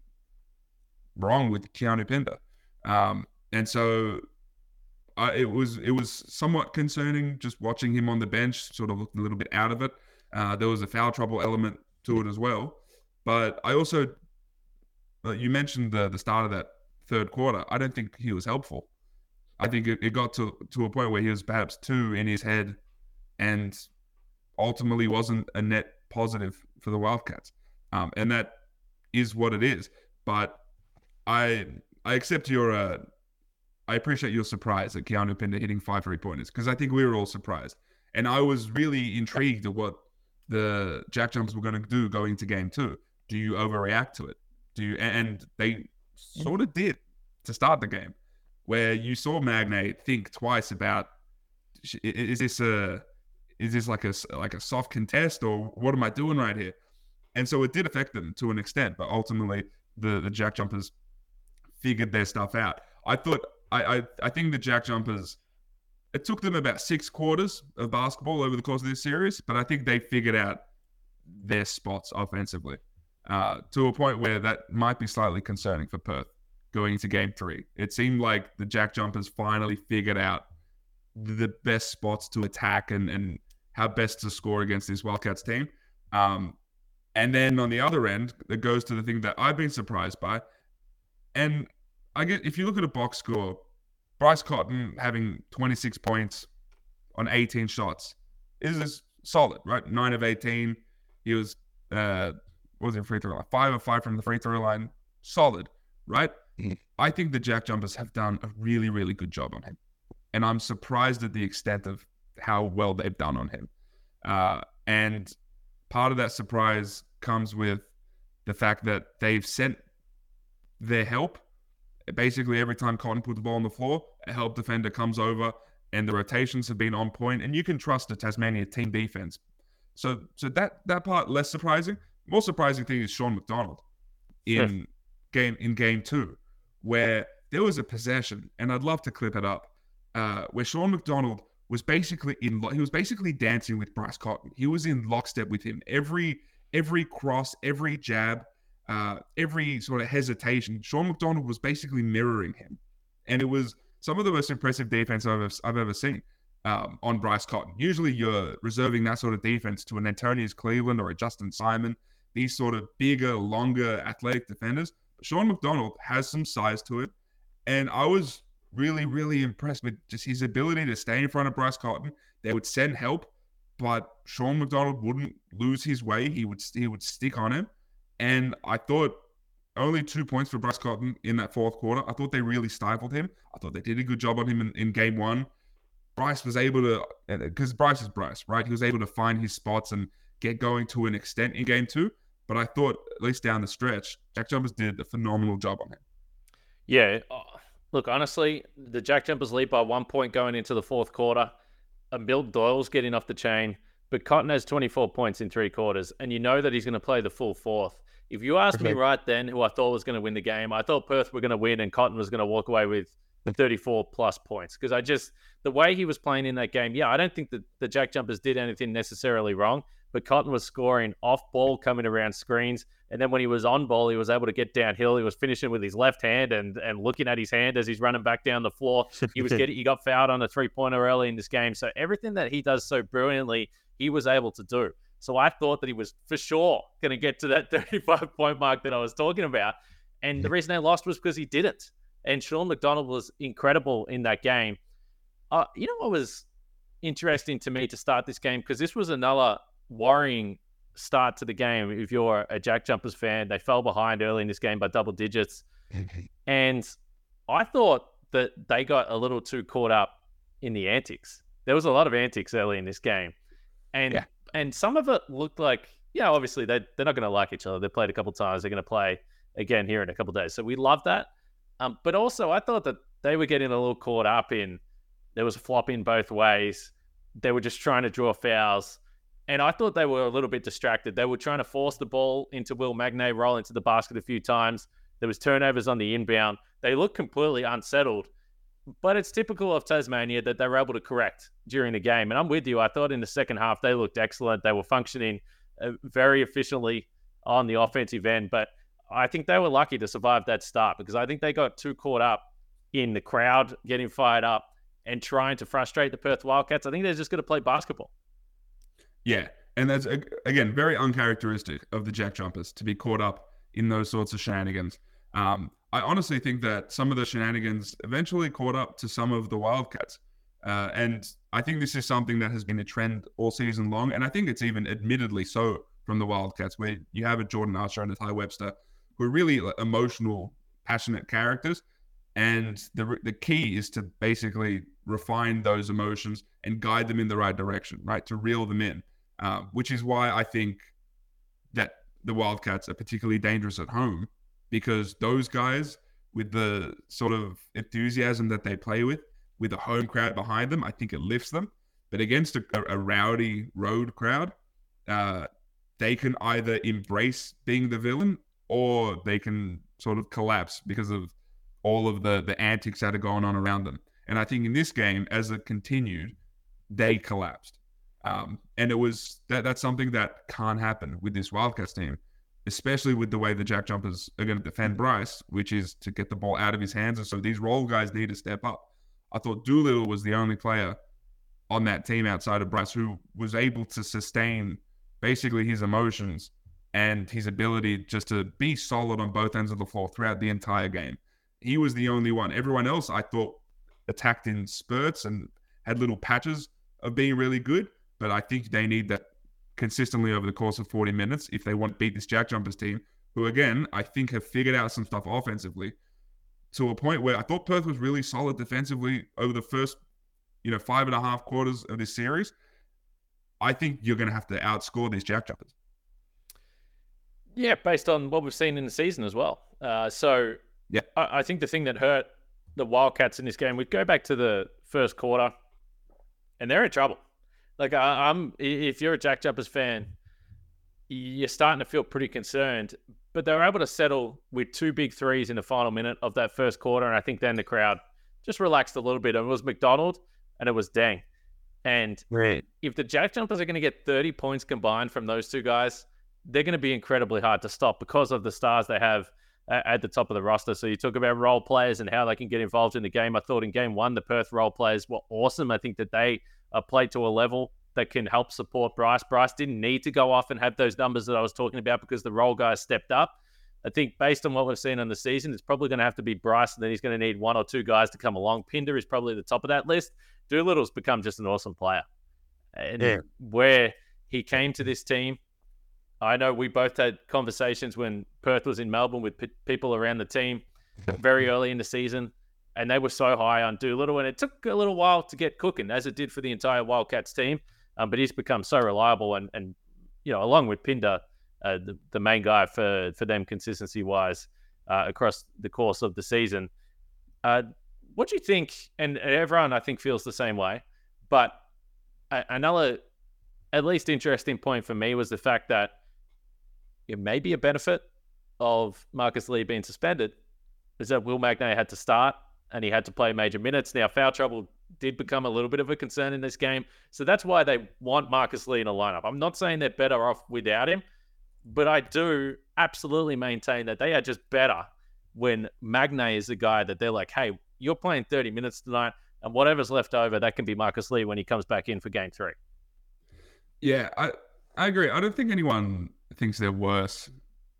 wrong with Keanu Pinder. And so it was somewhat concerning just watching him on the bench, sort of looked a little bit out of it. There was a foul trouble element to it as well. But I also, you mentioned the start of that third quarter. I don't think he was helpful. I think it got to a point where he was perhaps too in his head and ultimately wasn't a net positive for the Wildcats. And that is what it is. But I accept I appreciate your surprise at Keanu Pinder hitting 5 3-pointers because I think we were all surprised. And I was really intrigued at what the Jack Jumpers were going to do going to game 2. Do you overreact to it? And they sort of did to start the game, where you saw Magnay think twice about, is this like a soft contest or what am I doing right here? And so it did affect them to an extent, but ultimately the Jack Jumpers figured their stuff out. I think the Jack Jumpers it took them about 6 quarters of basketball over the course of this series, but I think they figured out their spots offensively to a point where that might be slightly concerning for Perth going into Game 3. It seemed like the Jack Jumpers finally figured out the best spots to attack and how best to score against this Wildcats team. And then on the other end, it goes to the thing that I've been surprised by. And I get, if you look at a box score, Bryce Cotton having 26 points on 18 shots is solid, right? 9 of 18. He was, what was it, free throw line? 5 of 5 from the free throw line. Solid, right? Mm-hmm. I think the Jack Jumpers have done a really, really good job on him. And I'm surprised at the extent of how well they've done on him. And part of that surprise comes with the fact that they've sent their help. Basically, every time Cotton puts the ball on the floor, a help defender comes over, and the rotations have been on point, and you can trust the Tasmania team defense. So that part less surprising. More surprising thing is Sean McDonald in game 2, where there was a possession, and I'd love to clip it up, where Sean McDonald was basically dancing with Bryce Cotton. He was in lockstep with him. Every cross, every jab, every sort of hesitation, Sean McDonald was basically mirroring him. And it was some of the most impressive defense I've ever seen on Bryce Cotton. Usually you're reserving that sort of defense to an Antonius Cleveland or a Justin Simon, these sort of bigger, longer, athletic defenders. But Sean McDonald has some size to it. And I was really, really impressed with just his ability to stay in front of Bryce Cotton. They would send help, but Sean McDonald wouldn't lose his way. He would stick on him. And I thought only 2 points for Bryce Cotton in that fourth quarter. I thought they really stifled him. I thought they did a good job on him in game 1. Bryce was able to, because Bryce is Bryce, right? He was able to find his spots and get going to an extent in game 2. But I thought, at least down the stretch, Jack Jumpers did a phenomenal job on him. Yeah. Look, honestly, the Jack Jumpers lead by 1 point going into the fourth quarter. Bill Doyle's getting off the chain, but Cotton has 24 points in 3 quarters, and you know that he's going to play the full fourth. If you asked me right then who I thought was going to win the game, I thought Perth were going to win and Cotton was going to walk away with 34-plus points. Because the way he was playing in that game, I don't think that the Jack Jumpers did anything necessarily wrong, but Cotton was scoring off ball, coming around screens. And then when he was on ball, he was able to get downhill. He was finishing with his left hand and looking at his hand as he's running back down the floor. He got fouled on a 3-pointer early in this game. So everything that he does so brilliantly, he was able to do. So I thought that he was for sure going to get to that 35-point mark that I was talking about. And the reason they lost was because he didn't. And Sean McDonald was incredible in that game. You know what was interesting to me to start this game? Because this was another worrying start to the game. If you're a Jack Jumpers fan, they fell behind early in this game by double digits. And I thought that they got a little too caught up in the antics. There was a lot of antics early in this game. And some of it looked like, obviously they're not going to like each other. They played a couple times. They're going to play again here in a couple days. So we love that. But also I thought that they were getting a little caught up in, there was a flop in both ways. They were just trying to draw fouls. And I thought they were a little bit distracted. They were trying to force the ball into Will Magnay, roll into the basket a few times. There was turnovers on the inbound. They looked completely unsettled. But it's typical of Tasmania that they were able to correct during the game. And I'm with you. I thought in the second half they looked excellent. They were functioning very efficiently on the offensive end. But I think they were lucky to survive that start because I think they got too caught up in the crowd getting fired up and trying to frustrate the Perth Wildcats. I think they're just going to play basketball. Yeah, and that's, again, very uncharacteristic of the Jack Jumpers to be caught up in those sorts of shenanigans. I honestly think that some of the shenanigans eventually caught up to some of the Wildcats. And I think this is something that has been a trend all season long, and I think it's even admittedly so from the Wildcats, where you have a Jordan Archer and a Ty Webster who are really emotional, passionate characters. And the key is to basically refine those emotions and guide them in the right direction, right? To reel them in, which is why I think that the Wildcats are particularly dangerous at home, because those guys with the sort of enthusiasm that they play with a home crowd behind them, I think it lifts them. But against a rowdy road crowd, they can either embrace being the villain or they can sort of collapse because of all of the antics that are going on around them. And I think in this game, as it continued, they collapsed. And it was that's something that can't happen with this Wildcats team, especially with the way the Jack Jumpers are going to defend Bryce, which is to get the ball out of his hands. And so these role guys need to step up. I thought Doolittle was the only player on that team outside of Bryce who was able to sustain basically his emotions and his ability just to be solid on both ends of the floor throughout the entire game. He was the only one. Everyone else, I thought, attacked in spurts and had little patches of being really good, but I think they need that consistently over the course of 40 minutes if they want to beat this Jack Jumpers team, who, again, I think have figured out some stuff offensively to a point where I thought Perth was really solid defensively over the first 5.5 quarters of this series. I think you're going to have to outscore these Jack Jumpers. Yeah, based on what we've seen in the season as well. Yeah, I think the thing that hurt the Wildcats in this game, we'd go back to the first quarter, and they're in trouble. Like, if you're a Jack Jumpers fan, you're starting to feel pretty concerned. But they were able to settle with 2 big threes in the final minute of that first quarter, and I think then the crowd just relaxed a little bit. It was McDonald and it was Deng. And if the Jack Jumpers are going to get 30 points combined from those two guys, they're going to be incredibly hard to stop because of the stars they have at the top of the roster. So you talk about role players and how they can get involved in the game. I thought in game 1, the Perth role players were awesome. I think that they played to a level that can help support Bryce. Bryce didn't need to go off and have those numbers that I was talking about because the role guys stepped up. I think based on what we've seen on the season, it's probably going to have to be Bryce, and then he's going to need 1 or 2 guys to come along. Pinder is probably at the top of that list. Doolittle's become just an awesome player. And where he came to this team, I know we both had conversations when Perth was in Melbourne with people around the team very early in the season, and they were so high on Doolittle, and it took a little while to get cooking, as it did for the entire Wildcats team. But he's become so reliable, and along with Pinder, the main guy for them consistency-wise across the course of the season. What do you think? And everyone, I think, feels the same way. But another, at least interesting point for me was the fact that it may be a benefit of Marcus Lee being suspended is that Will Magnay had to start and he had to play major minutes. Now, foul trouble did become a little bit of a concern in this game. So that's why they want Marcus Lee in a lineup. I'm not saying they're better off without him, but I do absolutely maintain that they are just better when Magnay is the guy that they're like, hey, you're playing 30 minutes tonight, and whatever's left over, that can be Marcus Lee when he comes back in for game 3. Yeah, I agree. I don't think anyone thinks they're worse.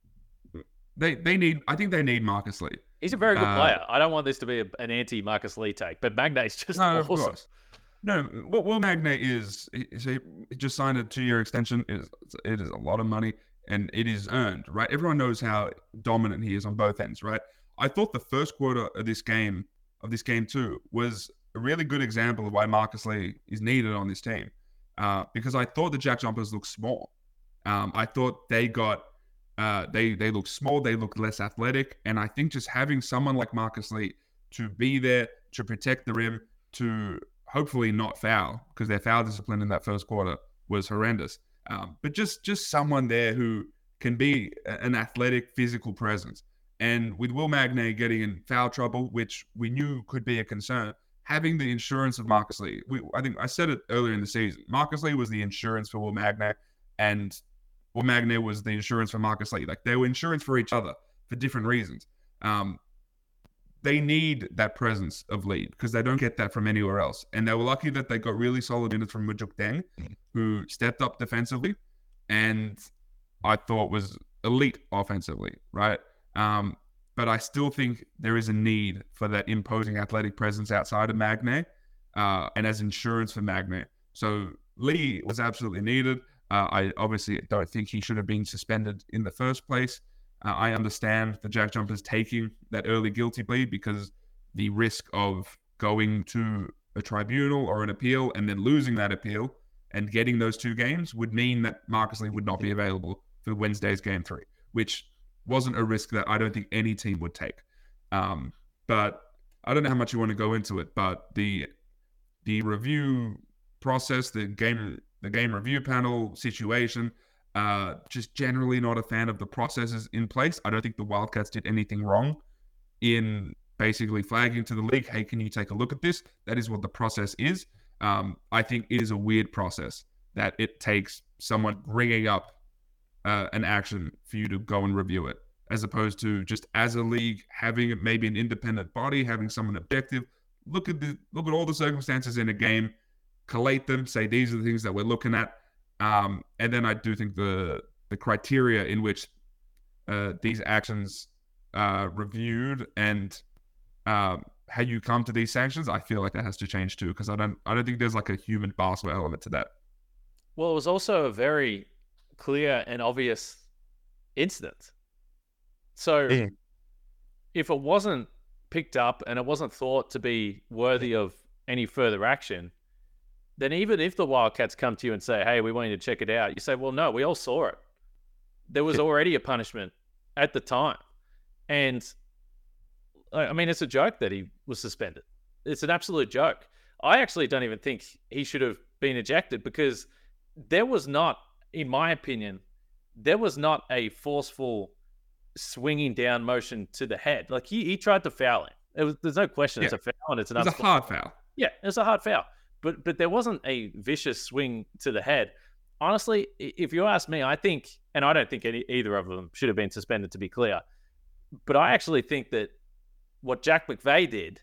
I think they need Marcus Lee. He's a very good player. I don't want this to be an anti-Marcus Lee take, but Magnay's just awesome. Of course. No, what Will Magnay is he just signed a 2-year extension. It is a lot of money, and it is earned, right? Everyone knows how dominant he is on both ends, right? I thought the first quarter of this game too, was a really good example of why Marcus Lee is needed on this team. Because I thought the Jack Jumpers looked small. I thought they got they looked small, they looked less athletic, and I think just having someone like Marcus Lee to be there to protect the rim, to hopefully not foul, because their foul discipline in that first quarter was horrendous. But just someone there who can be an athletic, physical presence. And with Will Magnay getting in foul trouble, which we knew could be a concern, having the insurance of Marcus Lee. I think I said it earlier in the season. Marcus Lee was the insurance for Will Magnay, and Will Magnay was the insurance for Marcus Lee. Like, they were insurance for each other for different reasons. They need that presence of Lee because they don't get that from anywhere else. And they were lucky that they got really solid minutes from Mujuk Deng, who stepped up defensively and I thought was elite offensively, right? But I still think there is a need for that imposing athletic presence outside of Magnay and as insurance for Magnay. So Lee was absolutely needed. I obviously don't think he should have been suspended in the first place. I understand the Jack Jumpers taking that early guilty plea because the risk of going to a tribunal or an appeal and then losing that appeal and getting those 2 games would mean that Marcus Lee would not be available for Wednesday's game 3, which wasn't a risk that I don't think any team would take. But I don't know how much you want to go into it, but the review process, the game review panel situation, just generally not a fan of the processes in place. I don't think the Wildcats did anything wrong in basically flagging to the league, hey, can you take a look at this? That is what the process is. I think it is a weird process that it takes someone bringing up an action for you to go and review it, as opposed to just as a league having maybe an independent body, having someone objective, look at all the circumstances in a game, collate them, say these are the things that we're looking at, and then I do think the criteria in which these actions are reviewed and how you come to these sanctions, I feel like that has to change too, because I don't think there's like a human basketball element to that. Well, it was also a very clear and obvious incident. So if it wasn't picked up and it wasn't thought to be worthy of any further action, then even if the Wildcats come to you and say, hey, we want you to check it out, you say, well, no, we all saw it. There was already a punishment at the time. And I mean, it's a joke that he was suspended. It's an absolute joke. I actually don't even think he should have been ejected, because there was not, in my opinion, there was not a forceful swinging down motion to the head. Like he tried to foul him. There's no question it's a foul, and it's a hard foul. Yeah, it's a hard foul. But there wasn't a vicious swing to the head. Honestly, if you ask me, I think, and I don't think either of them should have been suspended, to be clear, but I actually think that what Jack McVeigh did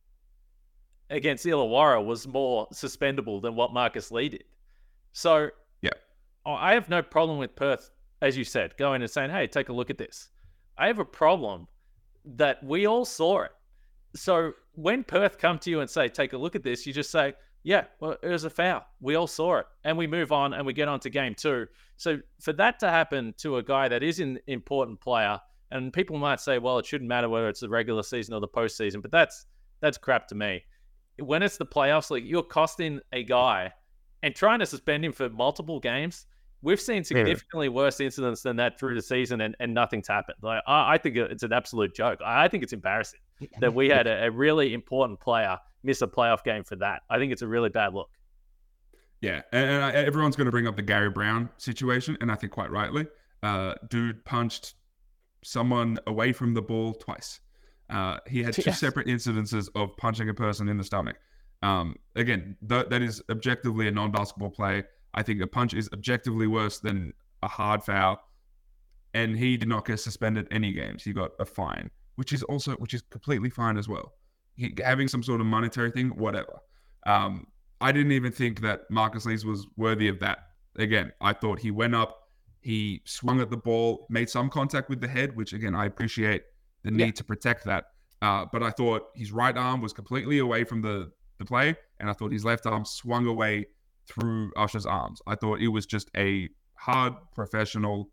against Illawarra was more suspendable than what Marcus Lee did. So yeah, I have no problem with Perth, as you said, going and saying, hey, take a look at this. I have a problem that we all saw it. So when Perth come to you and say, take a look at this, you just say, yeah, well, it was a foul. We all saw it. And we move on and we get on to game 2. So for that to happen to a guy that is an important player, and people might say, well, it shouldn't matter whether it's the regular season or the postseason, but that's crap to me. When it's the playoffs, like, you're costing a guy and trying to suspend him for multiple games. We've seen significantly worse incidents than that through the season, and nothing's happened. Like, I think it's an absolute joke. I think it's embarrassing that we had a really important player miss a playoff game for that. I think it's a really bad look. Yeah, and everyone's going to bring up the Gary Brown situation, and I think quite rightly. Dude punched someone away from the ball twice. He had 2 separate incidences of punching a person in the stomach. Again, that is objectively a non-basketball play. I think a punch is objectively worse than a hard foul, and he did not get suspended any games. He got a fine, which is completely fine as well. Having some sort of monetary thing, whatever. I didn't even think that Marcus Lees was worthy of that. Again, I thought he went up, he swung at the ball, made some contact with the head, which again, I appreciate the need to protect that. But I thought his right arm was completely away from the play, and I thought his left arm swung away through Usher's arms. I thought it was just a hard, professional,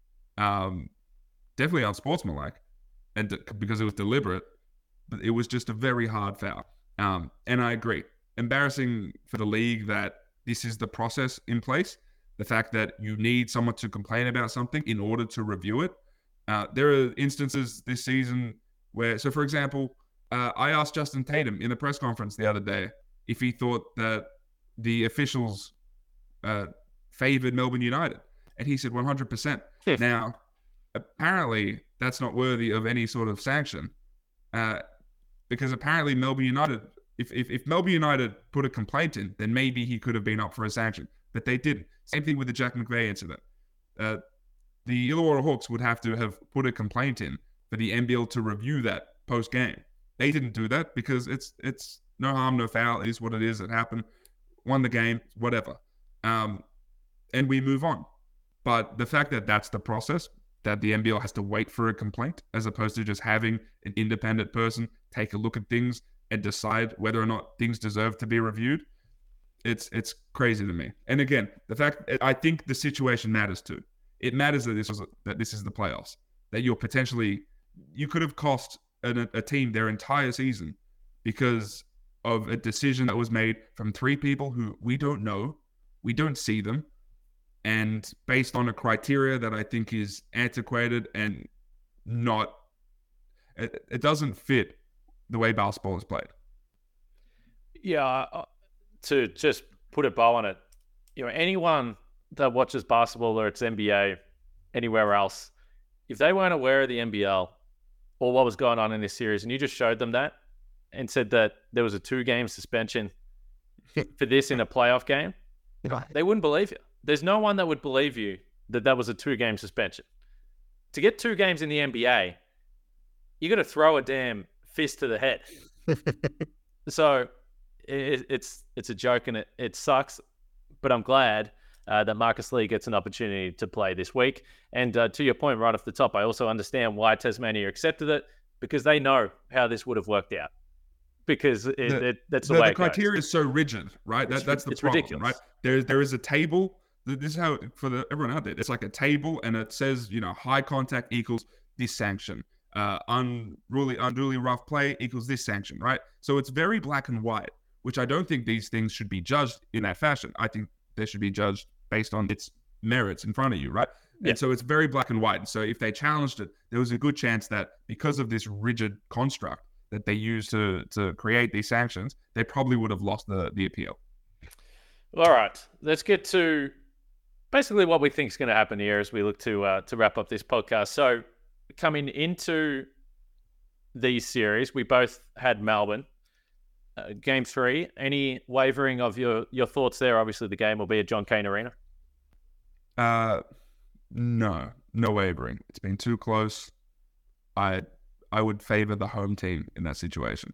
definitely unsportsmanlike, and because it was deliberate, but it was just a very hard foul. And I agree. Embarrassing for the league that this is the process in place. The fact that you need someone to complain about something in order to review it. There are instances this season where, so for example, I asked Justin Tatum in the press conference the other day if he thought that the officials favored Melbourne United. And he said 100%. Now, apparently, that's not worthy of any sort of sanction. Because apparently Melbourne United, if Melbourne United put a complaint in, then maybe he could have been up for a sanction. But they didn't. Same thing with the Jack McVeigh incident. The Illawarra Hawks would have to have put a complaint in for the NBL to review that post-game. They didn't do that because it's no harm, no foul. It is what it is. It happened. Won the game, whatever. And we move on. But the fact that that's the process, that the NBL has to wait for a complaint as opposed to just having an independent person take a look at things and decide whether or not things deserve to be reviewed, it's crazy to me. And again, the fact, I think the situation matters too. It matters that this is the playoffs, that you could have cost a team their entire season because of a decision that was made from 3 people who we don't know, we don't see them, and based on a criteria that I think is antiquated and it doesn't fit the way basketball is played. Yeah, to just put a bow on it, anyone that watches basketball, or it's NBA, anywhere else, if they weren't aware of the NBL, or what was going on in this series, and you just showed them that and said that there was a 2-game suspension for this in a playoff game, they wouldn't believe you. There's no one that would believe you that was a 2-game suspension. To get 2 games in the NBA, you got to throw a damn fist to the head. So it's a joke, and it sucks, but I'm glad that Marcus Lee gets an opportunity to play this week. And to your point right off the top, I also understand why Tasmania accepted it, because they know how this would have worked out. Because that's the way it criteria goes. is so rigid, right? That's the problem, ridiculous. right? There is a table. This is how, for everyone out there, it's like a table, and it says, high contact equals this sanction. Unruly rough play equals this sanction, right? So it's very black and white, which I don't think these things should be judged in that fashion. I think they should be judged based on its merits in front of you, right? Yeah. And so it's very black and white. And so if they challenged it, there was a good chance that because of this rigid construct that they used to create these sanctions, they probably would have lost the appeal. All right, let's get to basically what we think is going to happen here as we look to wrap up this podcast. So coming into these series, we both had Melbourne. Game 3, any wavering of your thoughts there? Obviously, the game will be at John Cain Arena. No wavering. It's been too close. I would favor the home team in that situation.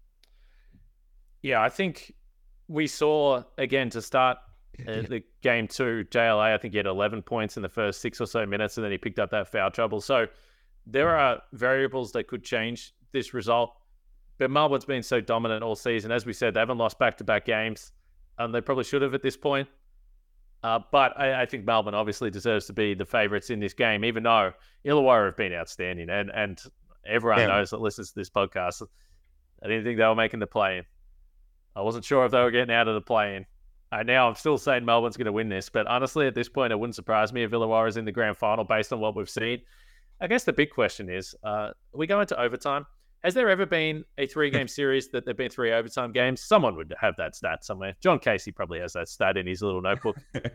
Yeah, I think we saw, again, to start the game 2, JLA, I think he had 11 points in the first 6 or so minutes, and then he picked up that foul trouble. So there are variables that could change this result. But Melbourne's been so dominant all season. As we said, they haven't lost back-to-back games. They probably should have at this point. But I think Melbourne obviously deserves to be the favourites in this game, even though Illawarra have been outstanding. And everyone knows that listens to this podcast. I didn't think they were making the play-in. I wasn't sure if they were getting out of the play-in. Now I'm still saying Melbourne's going to win this. But honestly, at this point, it wouldn't surprise me if Illawarra is in the grand final based on what we've seen. I guess the big question is, we go into overtime. Has there ever been a 3-game series that there have been 3 overtime games? Someone would have that stat somewhere. John Casey probably has that stat in his little notebook.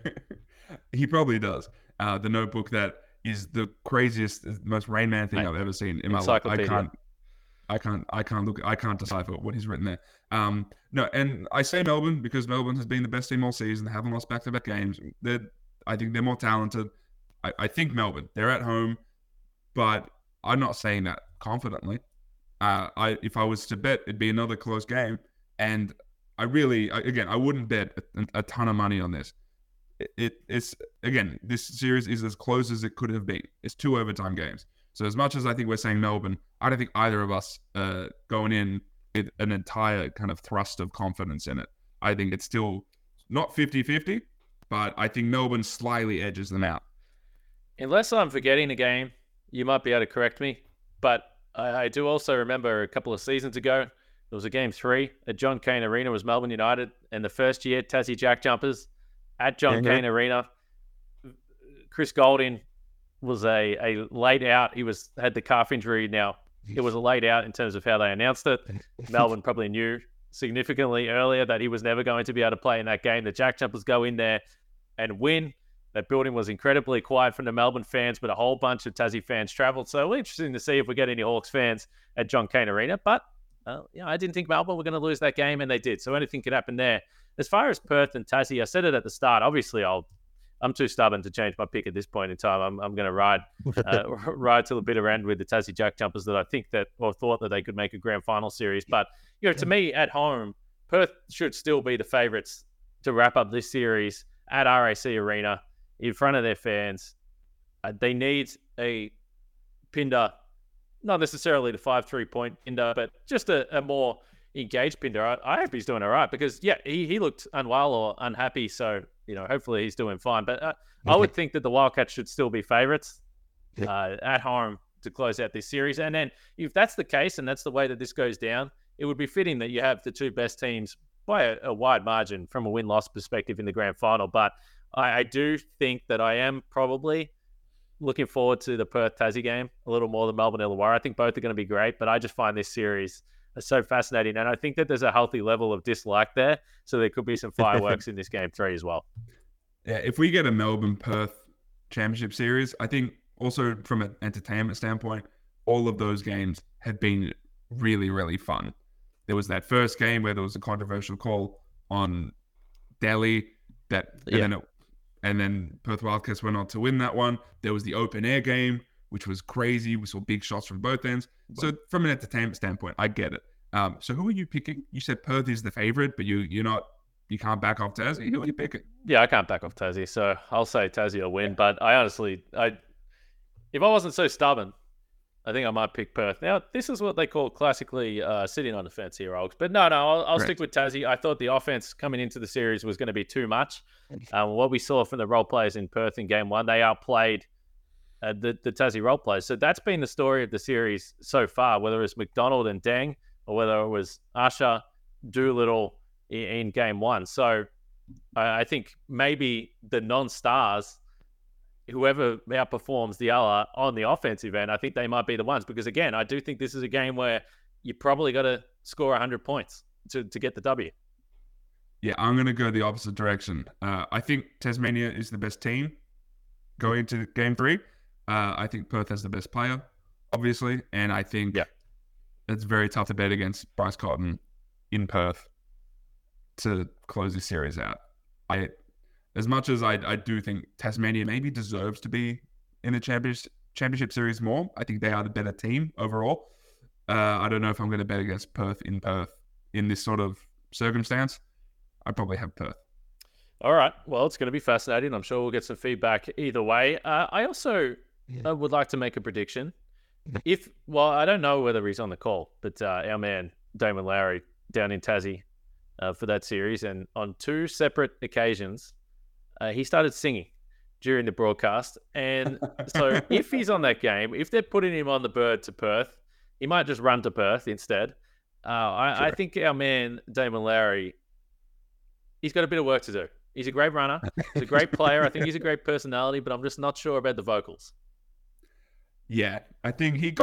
He probably does. The notebook that is the craziest, most Rain Man thing I've ever seen in my life. I can't decipher what he's written there. No, and I say Melbourne because Melbourne has been the best team all season. They haven't lost back-to-back games. I think they're more talented. I think Melbourne. They're at home, but I'm not saying that confidently. If I was to bet, it'd be another close game, and I wouldn't bet a ton of money on this. It's again, this series is as close as it could have been. It's 2 overtime games. So as much as I think we're saying Melbourne, I don't think either of us going in with an entire kind of thrust of confidence in it. I think it's still not 50-50, but I think Melbourne slightly edges them out. Unless I'm forgetting a game, you might be able to correct me, but I do also remember a couple of seasons ago, there was a game 3 at John Cain Arena. It was Melbourne United, and the first year, Tassie Jack Jumpers at John Cain Arena. Chris Golding was a late out. He had the calf injury. Now, it was a late out in terms of how they announced it. Melbourne probably knew significantly earlier that he was never going to be able to play in that game. The Jack Jumpers go in there and win. That building was incredibly quiet from the Melbourne fans, but a whole bunch of Tassie fans travelled. So we're interested to see if we get any Hawks fans at John Cain Arena. But I didn't think Melbourne were going to lose that game, and they did. So anything could happen there. As far as Perth and Tassie, I said it at the start. Obviously, I'm too stubborn to change my pick at this point in time. I'm going to ride till the bitter end with the Tassie Jack Jumpers that I think thought that they could make a grand final series. But to me, at home, Perth should still be the favourites to wrap up this series at RAC Arena in front of their fans. They need a Pinder, not necessarily the 5-3 point Pinder, but just a more engaged Pinder. I hope he's doing all right because, he looked unwell or unhappy. So, hopefully he's doing fine. But I would think that the Wildcats should still be favourites at home to close out this series. And then if that's the case and that's the way that this goes down, it would be fitting that you have the 2 best teams by a wide margin from a win-loss perspective in the grand final. But I do think that I am probably looking forward to the Perth-Tassie game a little more than Melbourne-Illawarra. I think both are going to be great, but I just find this series so fascinating. And I think that there's a healthy level of dislike there, so there could be some fireworks in this game 3 as well. Yeah, if we get a Melbourne-Perth championship series, I think also from an entertainment standpoint, all of those games have been really, really fun. There was that first game where there was a controversial call on Delhi and then Perth Wildcats went on to win that one. There was the open air game, which was crazy. We saw big shots from both ends. So from an entertainment standpoint, I get it. So who are you picking? You said Perth is the favorite, but you can't back off Tassie. Who are you picking? Yeah, I can't back off Tassie, so I'll say Tassie will win. But I honestly, if I wasn't so stubborn, I think I might pick Perth. Now, this is what they call classically sitting on the fence here, Olgs. But no, I'll stick with Tassie. I thought the offense coming into the series was going to be too much. What we saw from the role players in Perth in game one, they outplayed the Tassie role players. So that's been the story of the series so far, whether it's McDonald and Deng or whether it was Usher, Doolittle in game one. So I think maybe the non-stars, whoever outperforms the other on the offensive end, I think they might be the ones. Because, again, I do think this is a game where you probably got to score 100 points to get the W. Yeah, I'm going to go the opposite direction. I think Tasmania is the best team going into game three. I think Perth has the best player, obviously. And I think it's very tough to bet against Bryce Cotton in Perth to close this series out. As much as I do think Tasmania maybe deserves to be in the championship series more, I think they are the better team overall. I don't know if I'm going to bet against Perth in this sort of circumstance. I'd probably have Perth. All right. Well, it's going to be fascinating. I'm sure we'll get some feedback either way. I also would like to make a prediction. I don't know whether he's on the call, but our man Damon Lowry down in Tassie for that series, and on two separate occasions, he started singing during the broadcast. And so if he's on that game, if they're putting him on the bird to Perth, he might just run to Perth instead. I think our man, Damon Lowry, he's got a bit of work to do. He's a great runner. He's a great player. I think he's a great personality, but I'm just not sure about the vocals. Yeah, I think he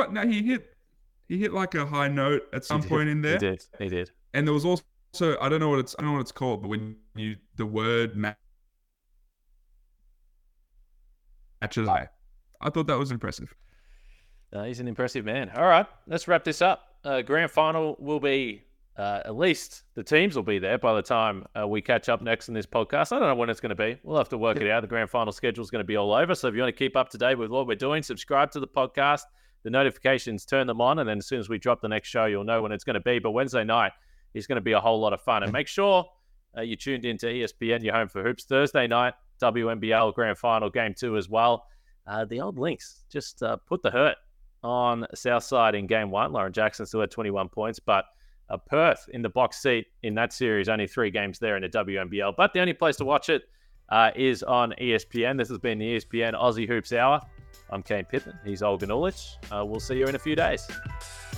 hit like a high note at some point in there. He did. And there was also, I don't know what it's called, but when the word matches I thought that was impressive. He's an impressive man. All right, let's wrap this up. Grand final will be, at least the teams will be there by the time we catch up next in this podcast. I don't know when it's going to be. We'll have to work it out. The grand final schedule is going to be all over. So if you want to keep up to date with what we're doing, subscribe to the podcast, the notifications, turn them on. And then as soon as we drop the next show, you'll know when it's going to be. But Wednesday night is going to be a whole lot of fun. And make sure you tuned into ESPN, your home for hoops. Thursday night, WNBL Grand Final Game 2 as well. The old Lynx just put the hurt on Southside in Game 1. Lauren Jackson still had 21 points, but Perth in the box seat in that series, only 3 games there in the WNBL. But the only place to watch it is on ESPN. This has been the ESPN Aussie Hoops Hour. I'm Kane Pittman. He's Olgun Uluc. We'll see you in a few days.